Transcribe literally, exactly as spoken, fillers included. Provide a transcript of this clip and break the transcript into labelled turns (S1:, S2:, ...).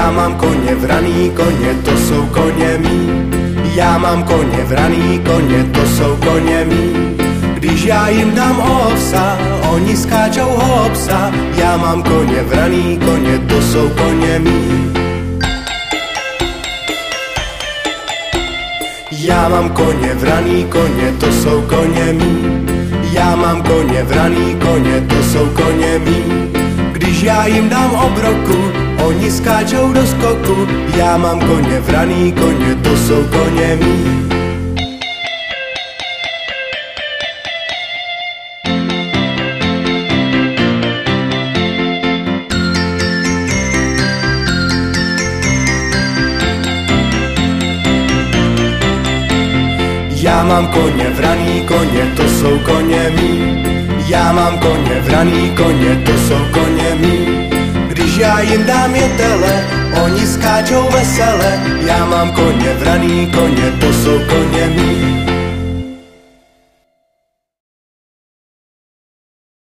S1: Já mám koně vraný koně, to jsou koně mý. Já mám koně vraný koně, to jsou koně mý. Když já jim dám ovsa, oni skáčou hopsa. Já mám koně vraný koně, to jsou koně mý. Já mám koně vraný koně, to jsou koně mý. Já mám koně vraný koně, to jsou koně mý. Když já jim dám obroku, oni skáčou do skoku. Já mám koně vraný koně, to jsou koně mý. Já mám koně vraný koně, to jsou koně mý. Já mám koně vraný koně, to jsou koně mý. Když já jim dám jetele, oni skáčou vesele. Já mám koně vraný koně, to jsou koně mý.